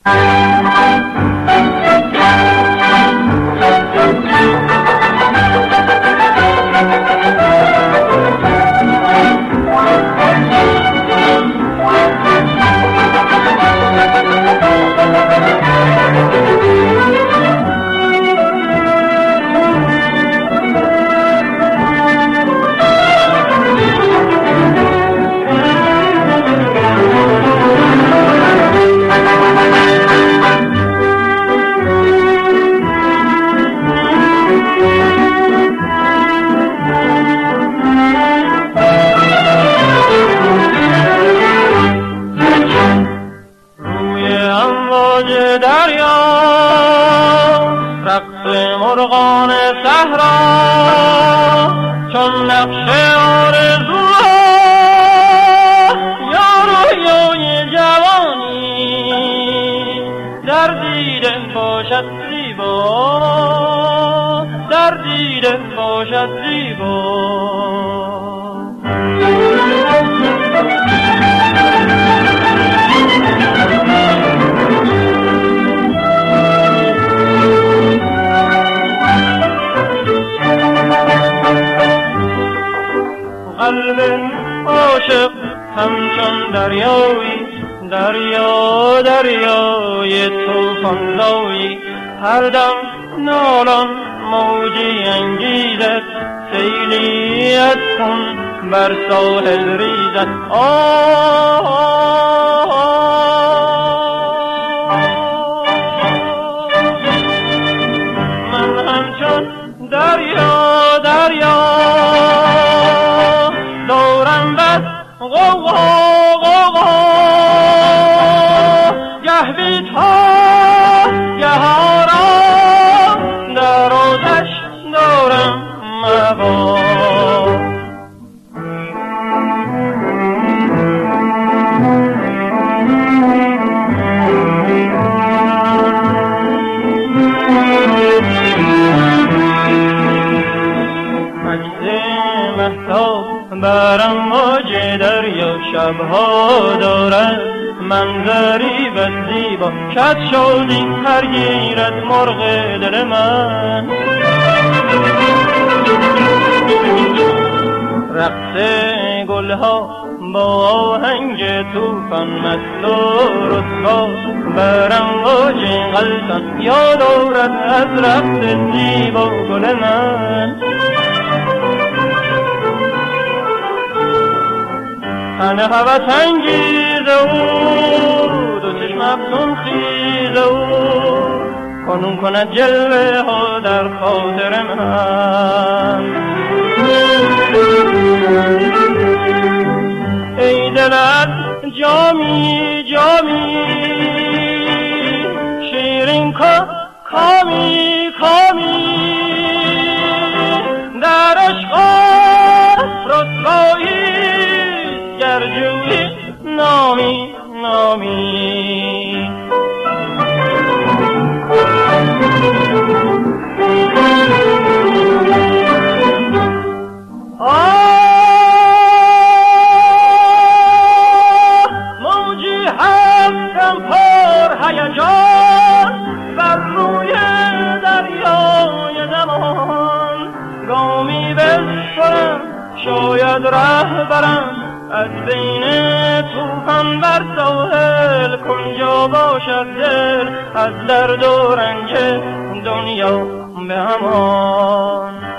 مرغان صحرا چون نقش آرزوها یا رویای جوانی در دیده باشد زیبا، در دیده باشد زیبا. قلب عاشق همچون دریایی، دریا دریای طوفان زایی، هر دم نالان موجی انگیزد، سیلی از خون بر ساحل ریزد. من همچون دریا دریا دورم بس غوغا غوغا، گه بی‌تا گه آرام در آتش دارم مبا. برم موج دریا شبها دارد منظری بس زیبا، شد شادی هر گیرد مرغ دل من. رقص گلها با آهنگ طوفان مست و رسوا، برم موج غلطان یاد آورد از رقص زیبا گل من. تن هوس انگیز او دو چشم افسون خیز او، کنون کند جلوه ها در خاطر من. ای دلت جامی جامی شیرین کامی کامی، در عشق رسوایی گرجوی نامی نامی. موجی هستم پر هیجان بر روی دریای زمان، گامی بسپرم شاید ره برم از بین طوفان بر ساحل، کنجا باشد دل از درد و رنج دنیا به امان.